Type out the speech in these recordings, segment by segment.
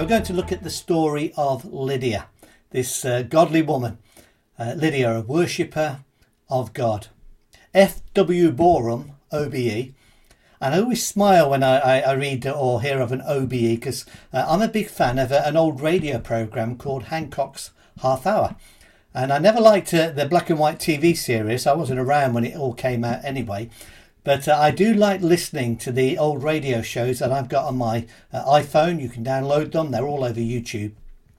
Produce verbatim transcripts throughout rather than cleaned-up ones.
Now we're going to look at the story of Lydia, this uh, godly woman. Uh, Lydia, a worshipper of God. F W Boreham, O B E. And I always smile when I, I, I read or hear of an O B E because uh, I'm a big fan of a, an old radio programme called Hancock's Half Hour. And I never liked uh, the black and white T V series. I wasn't around when it all came out anyway. But uh, I do like listening to the old radio shows that I've got on my uh, iPhone. You can download them. They're all over YouTube.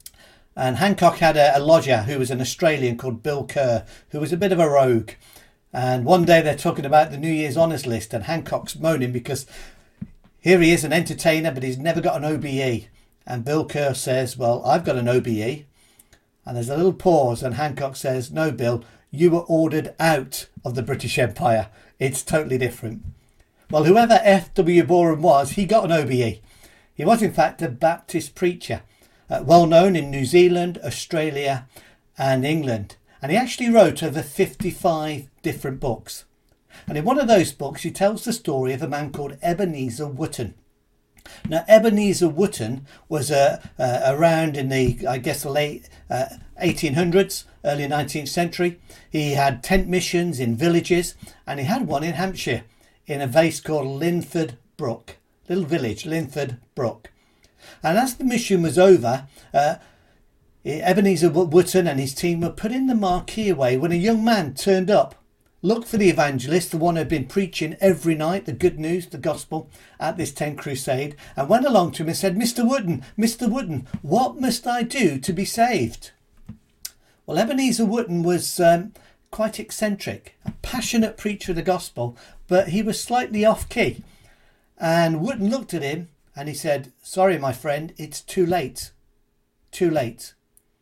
And Hancock had a, a lodger who was an Australian called Bill Kerr, who was a bit of a rogue. And one day they're talking about the New Year's honours list, and Hancock's moaning because here he is, an entertainer, but he's never got an O B E. And Bill Kerr says, well, I've got an O B E. And there's a little pause, and Hancock says, no, Bill, you were ordered out of the British Empire. It's totally different. Well, whoever F W Boreham was, he got an O B E. He was, in fact, a Baptist preacher, uh, well known in New Zealand, Australia and England. And he actually wrote over fifty-five different books. And in one of those books, he tells the story of a man called Ebenezer Wotton. Now, Ebenezer Wotton was uh, uh, around in the, I guess, the late uh, eighteen hundreds, early nineteenth century. He had tent missions in villages, and he had one in Hampshire in a place called Linford Brook, little village, Linford Brook. And as the mission was over, uh, Ebenezer Wotton and his team were put in the marquee away when a young man turned up, looked for the evangelist, the one who had been preaching every night the good news, the gospel at this tent crusade, and went along to him and said, Mister Wotton, Mister Wotton, what must I do to be saved? Well, Ebenezer Wotton was um, quite eccentric, a passionate preacher of the gospel, but he was slightly off key. And Wotton looked at him and he said, sorry, my friend, it's too late. Too late.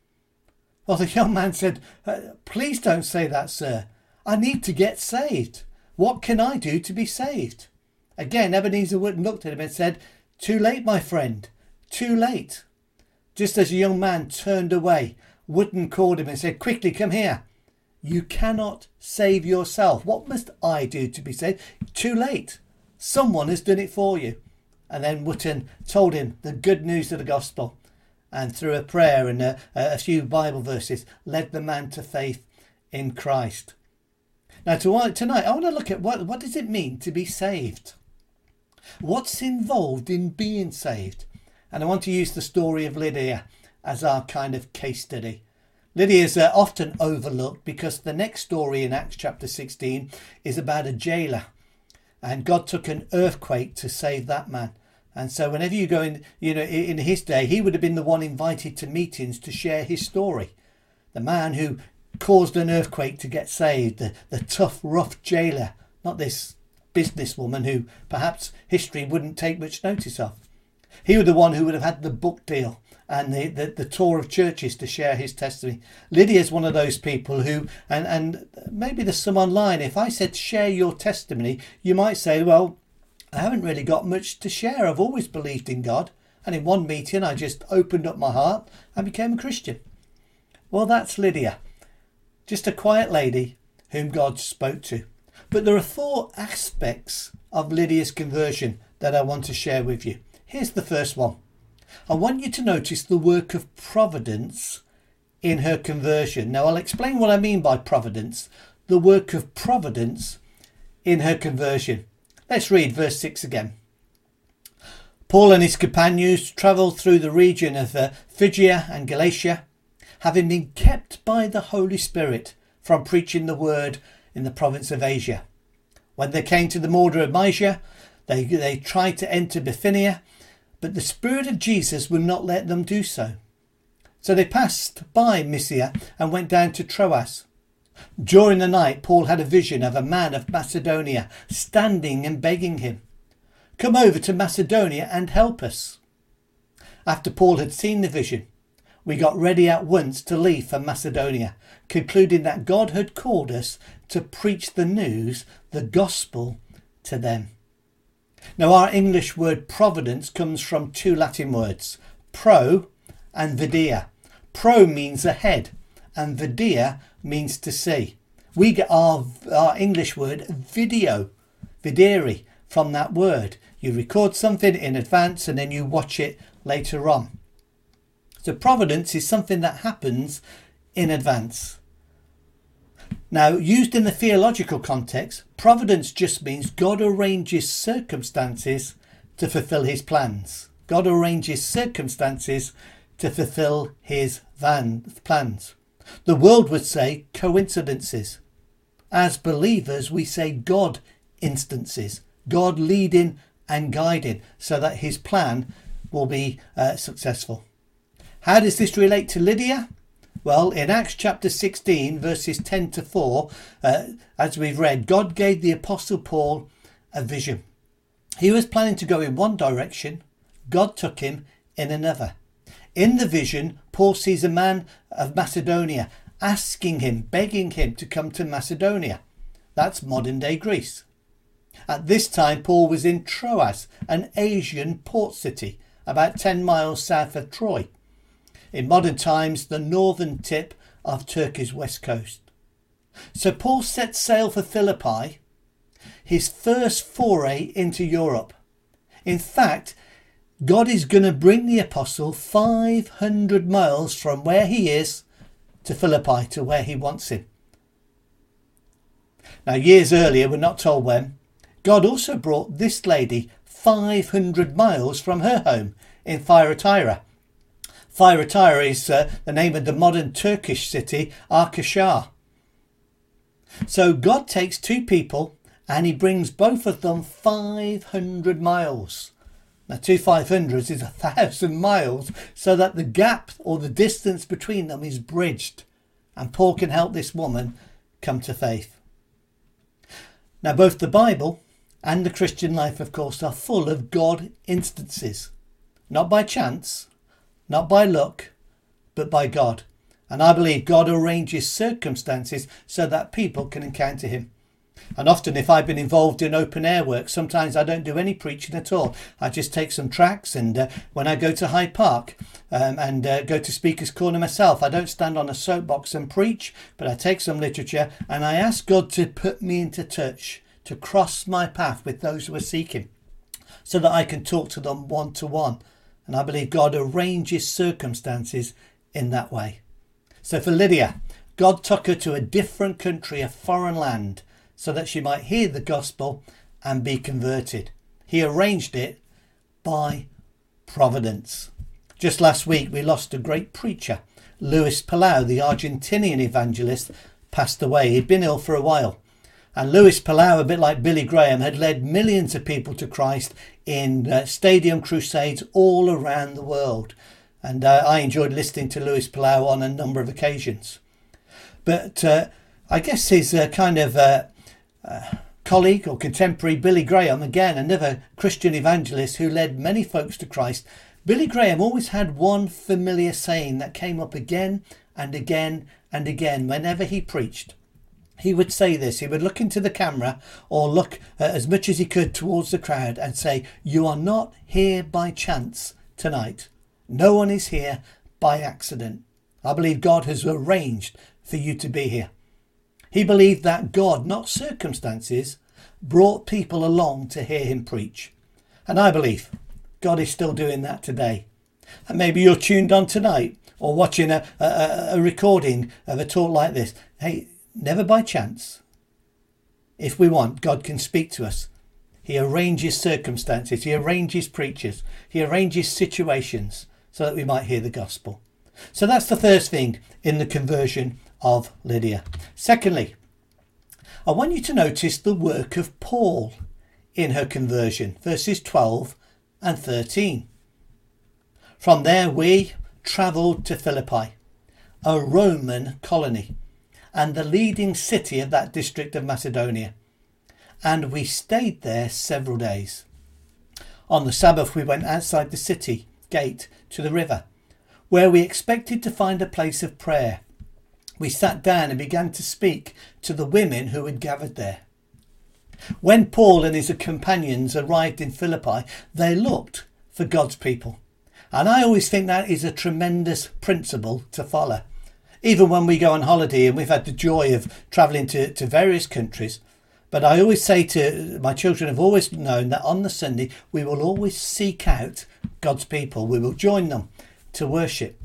Well, the young man said, please don't say that, sir. I need to get saved. What can I do to be saved? Again, Ebenezer Wotton looked at him and said, too late, my friend, too late. Just as the young man turned away, Wotton called him and said, quickly, come here. You cannot save yourself. What must I do to be saved? Too late. Someone has done it for you. And then Wotton told him the good news of the gospel, and through a prayer and a, a few Bible verses, led the man to faith in Christ. Now, to, tonight, I want to look at what, what does it mean to be saved? What's involved in being saved? And I want to use the story of Lydia as our kind of case study. Lydia is uh, often overlooked because the next story in Acts chapter sixteen is about a jailer. And God took an earthquake to save that man. And so whenever you go in, you know, in his day, he would have been the one invited to meetings to share his story. The man who caused an earthquake to get saved, the, the tough, rough jailer, not this businesswoman who perhaps history wouldn't take much notice of. He was the one who would have had the book deal and the, the, the tour of churches to share his testimony. Lydia is one of those people who, and, and maybe there's some online, if I said share your testimony, you might say, well, I haven't really got much to share. I've always believed in God. And in one meeting, I just opened up my heart and became a Christian. Well, that's Lydia. Just a quiet lady whom God spoke to. But there are four aspects of Lydia's conversion that I want to share with you. Here's the first one. I want you to notice the work of providence in her conversion. Now, I'll explain what I mean by providence. The work of providence in her conversion. Let's read verse six again. Paul and his companions travelled through the region of uh, Phrygia and Galatia, having been kept by the Holy Spirit from preaching the word in the province of Asia. When they came to the border of Mysia, they, they tried to enter Bithynia, but the Spirit of Jesus would not let them do so. So they passed by Mysia and went down to Troas. During the night, Paul had a vision of a man of Macedonia standing and begging him, come over to Macedonia and help us. After Paul had seen the vision, we got ready at once to leave for Macedonia, concluding that God had called us to preach the news, the gospel, to them. Now, our English word providence comes from two Latin words, pro and vidia. Pro means ahead, and vidia means to see. We get our, our English word video, videre, from that word. You record something in advance and then you watch it later on. So providence is something that happens in advance. Now, used in the theological context, providence just means God arranges circumstances to fulfill his plans. God arranges circumstances to fulfill his van plans. The world would say coincidences. As believers, we say God instances, God leading and guiding so that his plan will be uh, successful. How does this relate to Lydia? Well, in Acts chapter sixteen, verses ten to four, uh, as we've read, God gave the Apostle Paul a vision. He was planning to go in one direction. God took him in another. In the vision, Paul sees a man of Macedonia asking him, begging him to come to Macedonia. That's modern day Greece. At this time, Paul was in Troas, an Asian port city, about ten miles south of Troy. In modern times, the northern tip of Turkey's west coast. So Paul set sail for Philippi, his first foray into Europe. In fact, God is going to bring the apostle five hundred miles from where he is to Philippi, to where he wants him. Now, years earlier, we're not told when, God also brought this lady five hundred miles from her home in Thyatira. Thyatira is uh, the name of the modern Turkish city, Arkashar. So God takes two people and he brings both of them five hundred miles. Now, two five hundreds is a thousand miles, so that the gap or the distance between them is bridged, and Paul can help this woman come to faith. Now, both the Bible and the Christian life, of course, are full of God instances, not by chance, not by luck, but by God. And I believe God arranges circumstances so that people can encounter him. And often, if I've been involved in open air work, sometimes I don't do any preaching at all. I just take some tracts, and uh, when I go to Hyde Park um, and uh, go to Speaker's Corner myself, I don't stand on a soapbox and preach, but I take some literature and I ask God to put me into touch, to cross my path with those who are seeking, so that I can talk to them one to one. And I believe God arranges circumstances in that way. So for Lydia, God took her to a different country, a foreign land, so that she might hear the gospel and be converted. He arranged it by providence. Just last week we lost a great preacher. Luis Palau, the Argentinian evangelist, passed away. He'd been ill for a while. And Luis Palau, a bit like Billy Graham, had led millions of people to Christ in uh, stadium crusades all around the world. And uh, I enjoyed listening to Luis Palau on a number of occasions. But uh, I guess his uh, kind of uh, uh, colleague or contemporary, Billy Graham, again, another Christian evangelist who led many folks to Christ, Billy Graham always had one familiar saying that came up again and again and again whenever he preached. He would say this. He would look into the camera or look uh, as much as he could towards the crowd and say, "You are not here by chance tonight. No one is here by accident. I believe God has arranged for you to be here." He believed that God, not circumstances, brought people along to hear him preach. And I believe God is still doing that today. And maybe you're tuned on tonight or watching a, a, a recording of a talk like this. Hey, never by chance. If we want, God can speak to us. He arranges circumstances. He arranges preachers. He arranges situations so that we might hear the gospel. So that's the first thing in the conversion of Lydia. Secondly, I want you to notice the work of Paul in her conversion, verses twelve and thirteen. From there we travelled to Philippi, a Roman colony, and the leading city of that district of Macedonia. And we stayed there several days. On the Sabbath we went outside the city gate to the river, where we expected to find a place of prayer. We sat down and began to speak to the women who had gathered there. When Paul and his companions arrived in Philippi, they looked for God's people. And I always think that is a tremendous principle to follow. Even when we go on holiday, and we've had the joy of travelling to, to various countries, but I always say to my children, have always known that on the Sunday we will always seek out God's people. We will join them to worship.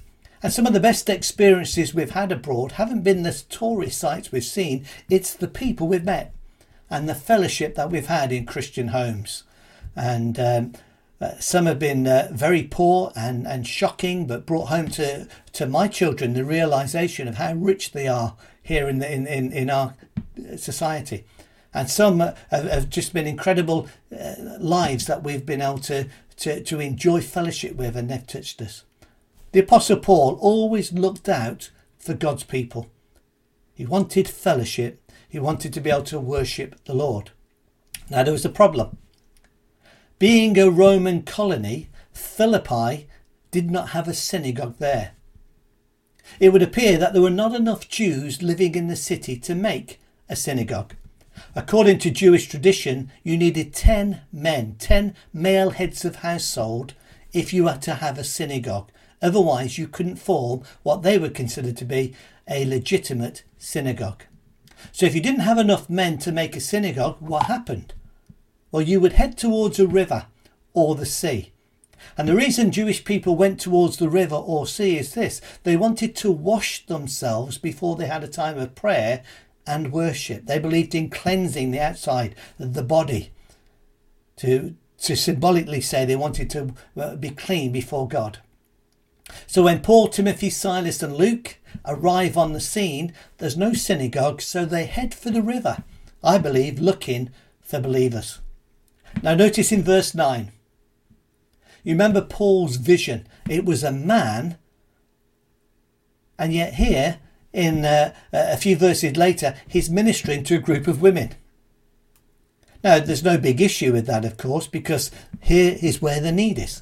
And some of the best experiences we've had abroad haven't been the tourist sites we've seen, it's the people we've met and the fellowship that we've had in Christian homes. And um, uh, some have been uh, very poor and, and shocking, but brought home to, to my children the realisation of how rich they are here in, the, in, in, in our society. And some uh, have, have just been incredible uh, lives that we've been able to, to, to enjoy fellowship with, and they've touched us. The Apostle Paul always looked out for God's people. He wanted fellowship. He wanted to be able to worship the Lord. Now there was a problem. Being a Roman colony, Philippi did not have a synagogue there. It would appear that there were not enough Jews living in the city to make a synagogue. According to Jewish tradition, you needed ten men, ten male heads of household if you had to have a synagogue. Otherwise, you couldn't form what they would consider to be a legitimate synagogue. So if you didn't have enough men to make a synagogue, what happened? Well, you would head towards a river or the sea. And the reason Jewish people went towards the river or sea is this. They wanted to wash themselves before they had a time of prayer and worship. They believed in cleansing the outside, the body, to, to symbolically say they wanted to be clean before God. So when Paul, Timothy, Silas and Luke arrive on the scene, there's no synagogue, so they head for the river, I believe, looking for believers. Now notice in verse nine, you remember Paul's vision. It was a man, and yet here, in uh, a few verses later, he's ministering to a group of women. Now there's no big issue with that, of course, because here is where the need is.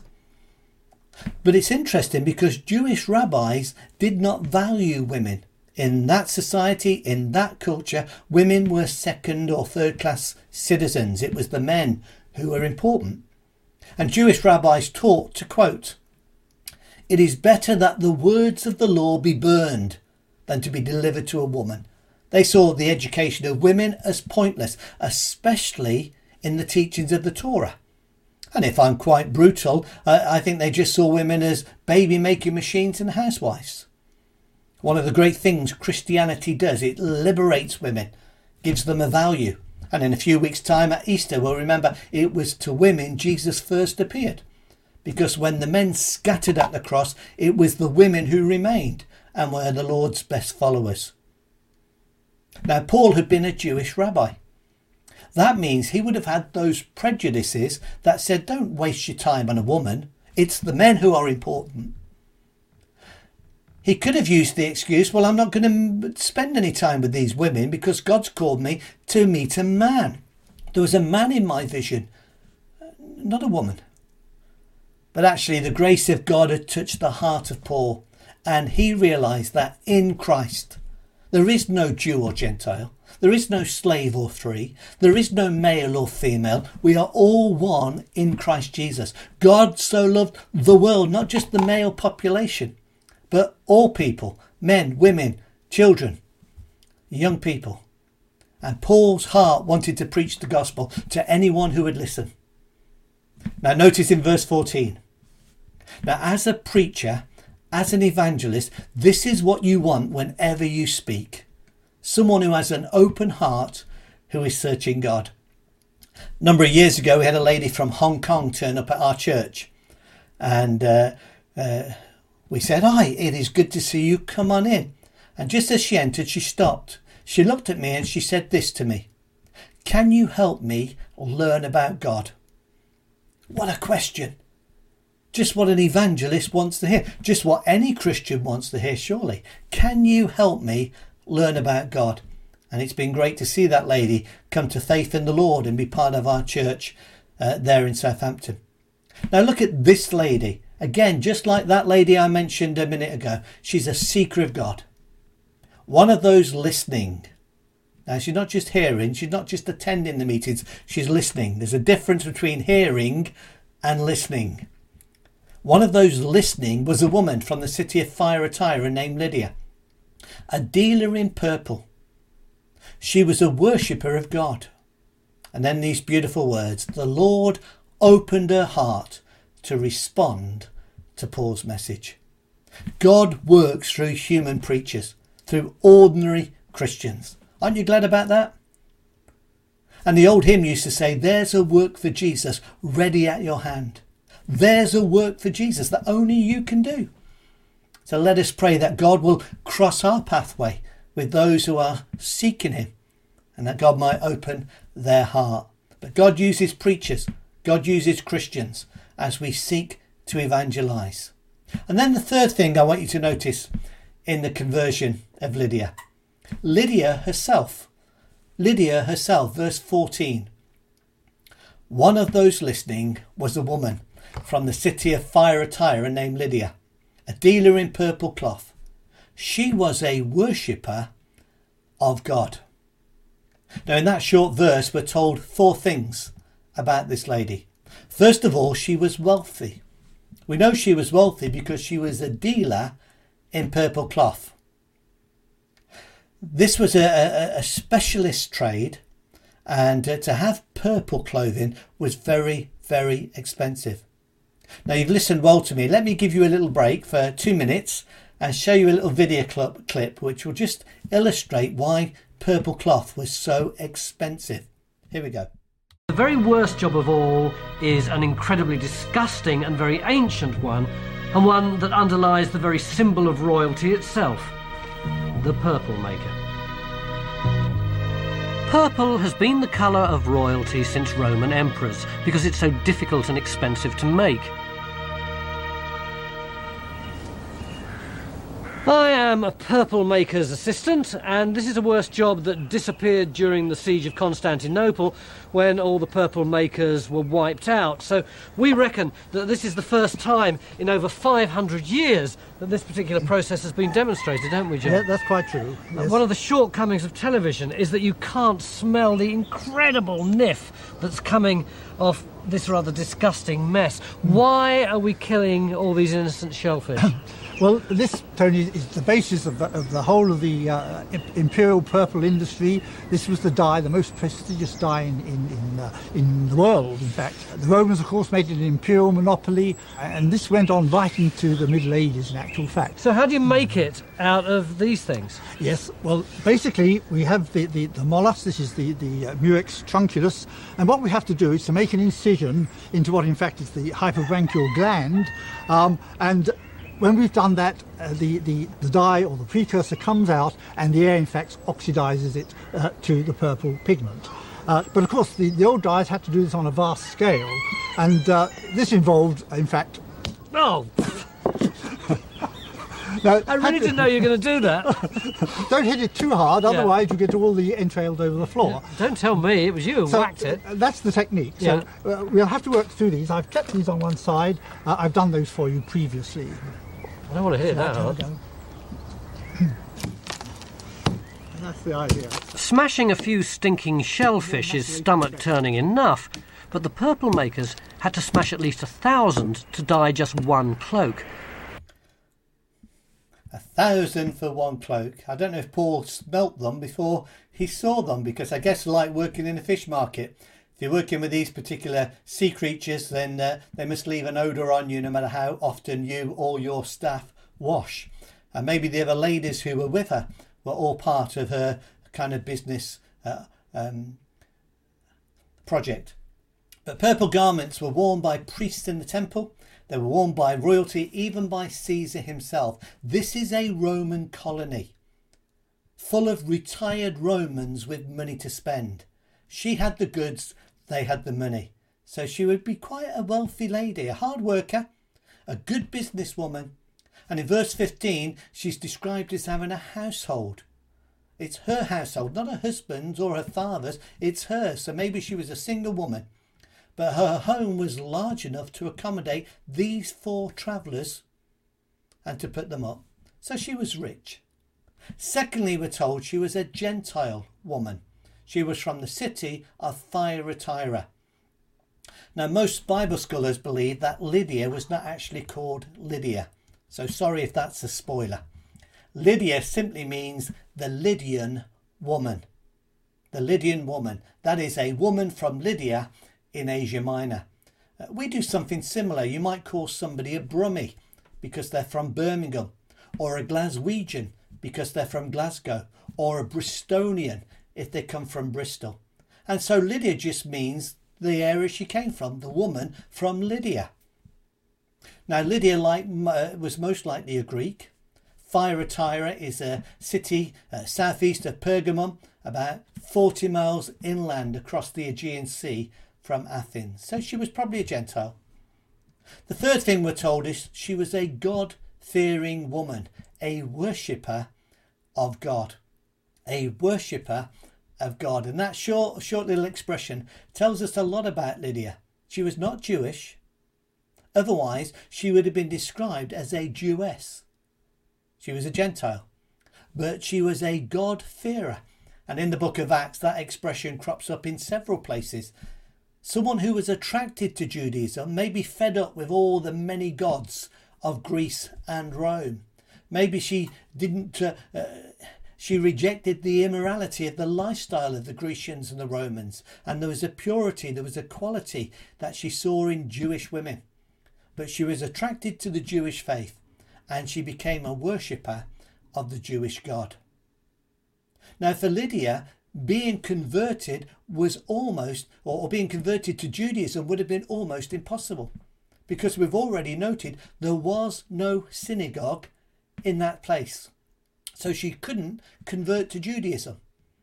But it's interesting because Jewish rabbis did not value women. In that society, in that culture, women were second or third class citizens. It was the men who were important. And Jewish rabbis taught to quote, "It is better that the words of the law be burned than to be delivered to a woman." They saw the education of women as pointless, especially in the teachings of the Torah. And if I'm quite brutal, I think they just saw women as baby-making machines and housewives. One of the great things Christianity does, it liberates women, gives them a value. And in a few weeks' time at Easter, we'll remember it was to women Jesus first appeared. Because when the men scattered at the cross, it was the women who remained and were the Lord's best followers. Now, Paul had been a Jewish rabbi. That means he would have had those prejudices that said, don't waste your time on a woman. It's the men who are important. He could have used the excuse, well, I'm not going to spend any time with these women because God's called me to meet a man. There was a man in my vision, not a woman. But actually the grace of God had touched the heart of Paul, and he realised that in Christ there is no Jew or Gentile. There is no slave or free. There is no male or female. We are all one in Christ Jesus. God so loved the world, not just the male population, but all people, men, women, children, young people. And Paul's heart wanted to preach the gospel to anyone who would listen. Now notice in verse fourteen. Now as a preacher, as an evangelist, this is what you want whenever you speak. Someone who has an open heart, who is searching God. A number of years ago, we had a lady from Hong Kong turn up at our church. And uh, uh, we said, "Hi, it is good to see you. Come on in." And just as she entered, she stopped. She looked at me and she said this to me. "Can you help me learn about God?" What a question. Just what an evangelist wants to hear. Just what any Christian wants to hear, surely. Can you help me learn about God? And it's been great to see that lady come to faith in the Lord and be part of our church uh, there in Southampton. Now look at this lady. Again, just like that lady I mentioned a minute ago. She's a seeker of God. One of those listening. Now she's not just hearing, she's not just attending the meetings, she's listening. There's a difference between hearing and listening. One of those listening was a woman from the city of Thyatira named Lydia, a dealer in purple. She was a worshipper of God. And then these beautiful words, the Lord opened her heart to respond to Paul's message. God works through human preachers, through ordinary Christians. Aren't you glad about that? And the old hymn used to say, there's a work for Jesus ready at your hand. There's a work for Jesus that only you can do. So let us pray that God will cross our pathway with those who are seeking him, and that God might open their heart. But God uses preachers, God uses Christians as we seek to evangelise. And then the third thing I want you to notice in the conversion of Lydia. Lydia herself. Lydia herself, verse fourteen. One of those listening was a woman from the city of Thyatira named Lydia, a dealer in purple cloth. She was a worshipper of God. Now in that short verse we're told four things about this lady. First of all, she was wealthy. We know she was wealthy because she was a dealer in purple cloth. This was a, a, a specialist trade, and uh, to have purple clothing was very, very expensive. Now you've listened well to me. Let me give you a little break for two minutes and show you a little video clip, clip which will just illustrate why purple cloth was so expensive. Here we go. The very worst job of all is an incredibly disgusting and very ancient one, and one that underlies the very symbol of royalty itself, the purple maker. Purple has been the colour of royalty since Roman emperors because it's so difficult and expensive to make. I am a purple maker's assistant, and this is a worst job that disappeared during the siege of Constantinople when all the purple makers were wiped out. So we reckon that this is the first time in over five hundred years that this particular process has been demonstrated, don't we, Jim? Yeah, that's quite true. Yes. One of the shortcomings of television is that you can't smell the incredible nif that's coming off this rather disgusting mess. Why are we killing all these innocent shellfish? Well, this, Tony, is the basis of the, of the whole of the uh, imperial purple industry. This was the dye, the most prestigious dye in, in, in, uh, in the world, in fact. The Romans, of course, made it an imperial monopoly, and this went on right into the Middle Ages, in actual fact. So how do you make it out of these things? Yes, well, basically, we have the, the, the mollusk. This is the, the uh, Murex trunculus, and what we have to do is to make an incision into what, in fact, is the hypobranchial gland, um, and when we've done that, uh, the, the, the dye or the precursor comes out, and the air in fact oxidises it uh, to the purple pigment. Uh, but of course the, the old dyes had to do this on a vast scale, and uh, this involved in fact... Oh! Now, I really didn't know you were going to do that. Don't hit it too hard, otherwise yeah. you get all the entrails over the floor. Yeah, don't tell me, it was you who so, whacked it. Uh, that's the technique. Yeah. So uh, we'll have to work through these. I've kept these on one side. Uh, I've done those for you previously. I don't want to hear that. Hard. That's the idea. Smashing a few stinking shellfish is stomach-turning enough, but the purple makers had to smash at least a thousand to dye just one cloak. A thousand for one cloak. I don't know if Paul smelt them before he saw them, because I guess like working in a fish market. If you're working with these particular sea creatures, then uh, they must leave an odour on you no matter how often you or your staff wash. And maybe the other ladies who were with her were all part of her kind of business uh, um, project. But purple garments were worn by priests in the temple. They were worn by royalty, even by Caesar himself. This is a Roman colony, full of retired Romans with money to spend. She had the goods, they had the money. So she would be quite a wealthy lady, a hard worker, a good businesswoman. And in verse fifteen, she's described as having a household. It's her household, not her husband's or her father's, it's hers. So maybe she was a single woman. But her home was large enough to accommodate these four travellers and to put them up. So she was rich. Secondly, we're told she was a Gentile woman. She was from the city of Thyatira. Now, most Bible scholars believe that Lydia was not actually called Lydia. So sorry if that's a spoiler. Lydia simply means the Lydian woman. The Lydian woman. That is a woman from Lydia in Asia Minor. Uh, we do something similar. You might call somebody a Brummie, because they're from Birmingham, or a Glaswegian because they're from Glasgow, or a Bristolian if they come from Bristol. And so Lydia just means the area she came from, the woman from Lydia. Now Lydia like, uh, was most likely a Greek. Thyatira is a city uh, southeast of Pergamum, about forty miles inland across the Aegean Sea from Athens. So she was probably a Gentile. The third thing we're told is she was a God-fearing woman, a worshipper of God. A worshipper of God. And that short, short little expression tells us a lot about Lydia. She was not Jewish. Otherwise, she would have been described as a Jewess. She was a Gentile. But she was a God-fearer. And in the book of Acts, that expression crops up in several places. Someone who was attracted to Judaism, maybe fed up with all the many gods of Greece and Rome. Maybe she didn't, uh, uh, she rejected the immorality of the lifestyle of the Grecians and the Romans. And there was a purity, there was a quality that she saw in Jewish women. But she was attracted to the Jewish faith, and she became a worshipper of the Jewish God. Now for Lydia, being converted was almost, or being converted to Judaism would have been almost impossible, because we've already noted there was no synagogue in that place. So she couldn't convert to Judaism.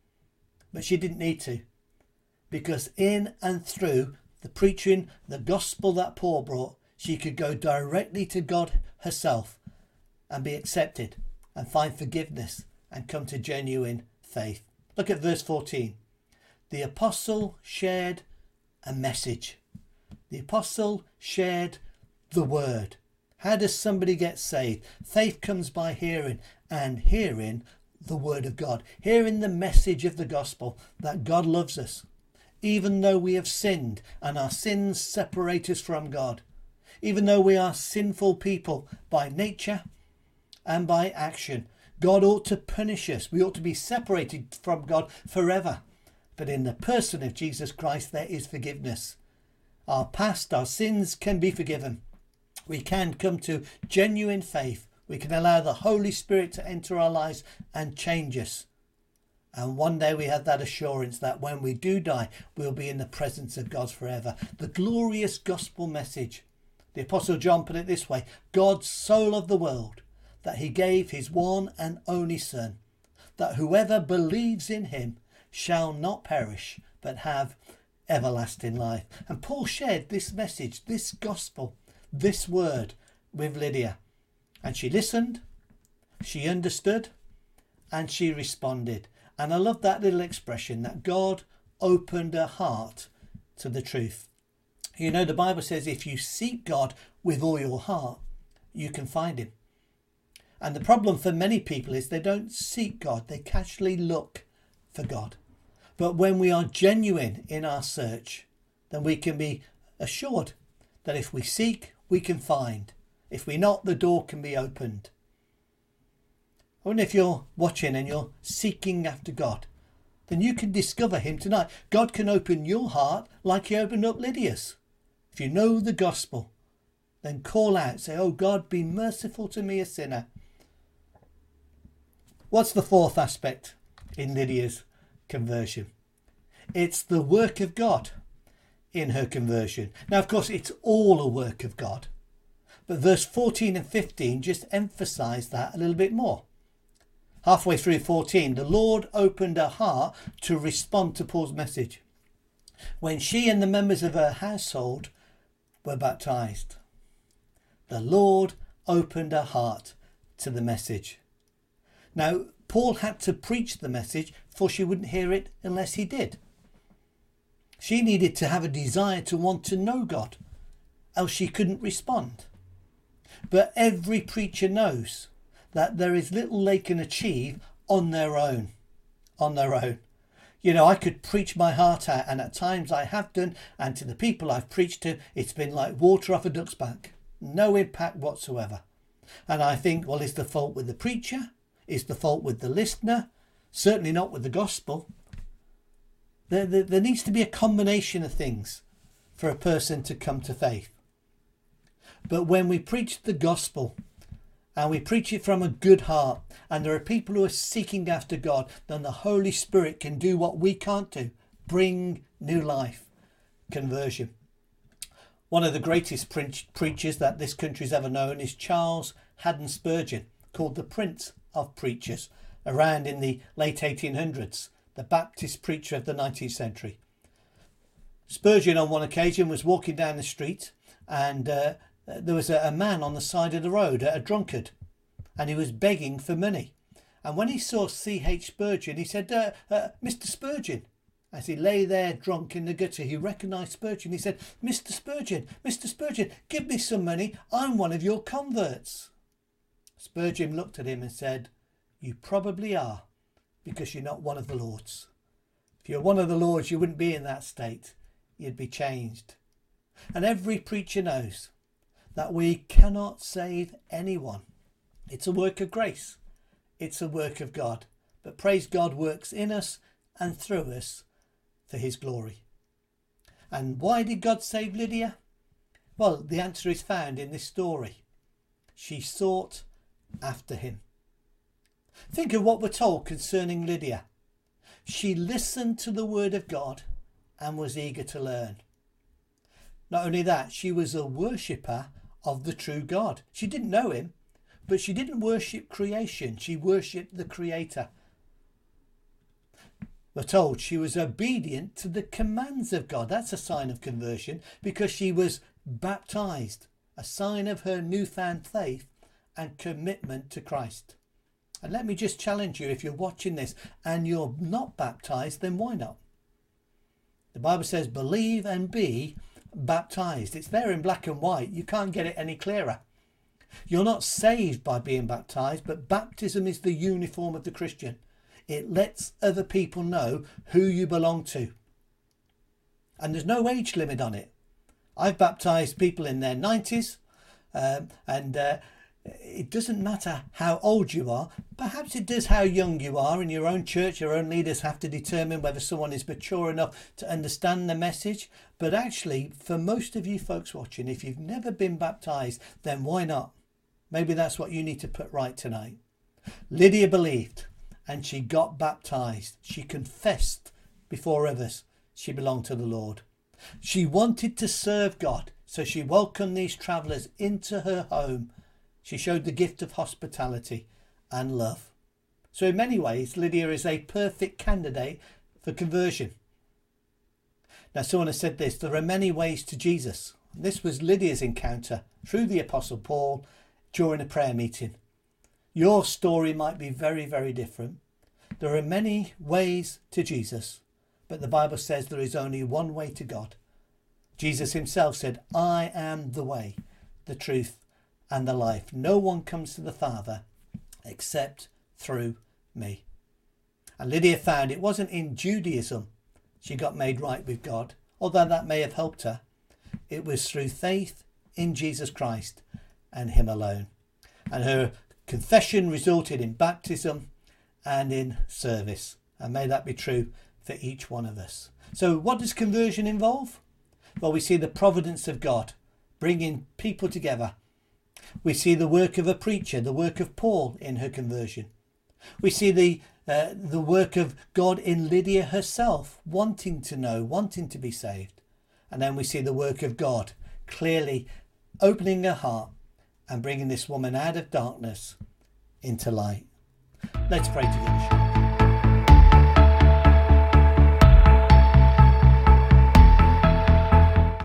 But she didn't need to, because in and through the preaching, the gospel that Paul brought, she could go directly to God herself and be accepted and find forgiveness and come to genuine faith. Look at verse fourteen. The apostle shared a message. The apostle shared the word. How does somebody get saved? Faith comes by hearing, and hearing the word of God. Hearing the message of the gospel that God loves us, even though we have sinned and our sins separate us from God. Even though we are sinful people by nature and by action, God ought to punish us. We ought to be separated from God forever. But in the person of Jesus Christ, there is forgiveness. Our past, our sins can be forgiven. We can come to genuine faith. We can allow the Holy Spirit to enter our lives and change us. And one day we have that assurance that when we do die, we'll be in the presence of God forever. The glorious gospel message. The Apostle John put it this way: God so loved the world that he gave his one and only Son, that whoever believes in him shall not perish, but have everlasting life. And Paul shared this message, this gospel, this word with Lydia. And she listened, she understood, and she responded. And I love that little expression, that God opened her heart to the truth. You know, the Bible says if you seek God with all your heart, you can find him. And the problem for many people is they don't seek God. They casually look for God. But when we are genuine in our search, then we can be assured that if we seek, we can find. If we knock, the door can be opened. I wonder if you're watching and you're seeking after God, then you can discover him tonight. God can open your heart like he opened up Lydia's. If you know the gospel, then call out, say, oh God, be merciful to me, a sinner. What's the fourth aspect in Lydia's conversion? It's the work of God in her conversion. Now, of course, it's all a work of God. But verse fourteen and fifteen just emphasise that a little bit more. Halfway through fourteen, the Lord opened her heart to respond to Paul's message when she and the members of her household were baptised. The Lord opened her heart to the message. Now, Paul had to preach the message, for she wouldn't hear it unless he did. She needed to have a desire to want to know God, else she couldn't respond. But every preacher knows that there is little they can achieve on their own. On their own. You know, I could preach my heart out, and at times I have done, and to the people I've preached to, it's been like water off a duck's back. No impact whatsoever. And I think, well, is the fault with the preacher? Is the fault with the listener? Certainly not with the gospel. There, there, there needs to be a combination of things for a person to come to faith. But when we preach the gospel, and we preach it from a good heart, and there are people who are seeking after God, then the Holy Spirit can do what we can't do. Bring new life, conversion. One of the greatest pre- preachers that this country's ever known is Charles Haddon Spurgeon, called the Prince of Preachers, around in the late eighteen hundreds, the Baptist preacher of the nineteenth century. Spurgeon on one occasion was walking down the street, and uh, there was a, a man on the side of the road, a, a drunkard, and he was begging for money. And when he saw C H Spurgeon, he said, uh, uh, Mister Spurgeon. As he lay there drunk in the gutter, he recognised Spurgeon. He said, Mister Spurgeon, Mister Spurgeon, give me some money. I'm one of your converts. Spurgeon looked at him and said, you probably are, because you're not one of the Lord's. If you're one of the Lord's, you wouldn't be in that state. You'd be changed. And every preacher knows that we cannot save anyone. It's a work of grace. It's a work of God. But praise God works in us and through us for his glory. And why did God save Lydia? Well, the answer is found in this story. She sought after him. Think of what we're told concerning Lydia. She listened to the word of God and was eager to learn. Not only that, she was a worshipper of the true God. She didn't know him, but she didn't worship creation. She worshipped the Creator. We're told she was obedient to the commands of God. That's a sign of conversion, because she was baptized, a sign of her newfound faith and commitment to Christ. And let me just challenge you, if you're watching this and you're not baptized, then why not? The Bible says believe and be baptized. It's there in black and white. You can't get it any clearer. You're not saved by being baptized, but baptism is the uniform of the Christian. It lets other people know who you belong to. And there's no age limit on it. I've baptized people in their nineties, um, and uh, it doesn't matter how old you are. Perhaps it does how young you are. In your own church, your own leaders have to determine whether someone is mature enough to understand the message. But actually, for most of you folks watching, if you've never been baptized, then why not? Maybe that's what you need to put right tonight. Lydia believed and she got baptized. She confessed before others she belonged to the Lord. She wanted to serve God, so she welcomed these travellers into her home. She showed the gift of hospitality and love. So in many ways, Lydia is a perfect candidate for conversion. Now, someone has said this, there are many ways to Jesus. This was Lydia's encounter through the Apostle Paul during a prayer meeting. Your story might be very, very different. There are many ways to Jesus, but the Bible says there is only one way to God. Jesus himself said, I am the way, the truth, and the life. No one comes to the Father except through me. And Lydia found it wasn't in Judaism she got made right with God, although that may have helped her. It was through faith in Jesus Christ and him alone. And her confession resulted in baptism and in service. And may that be true for each one of us. So what does conversion involve? Well, we see the providence of God bringing people together. We see the work of a preacher, the work of Paul in her conversion. We see the uh, the work of God in Lydia herself, wanting to know, wanting to be saved. And then we see the work of God clearly opening her heart and bringing this woman out of darkness into light. Let's pray together.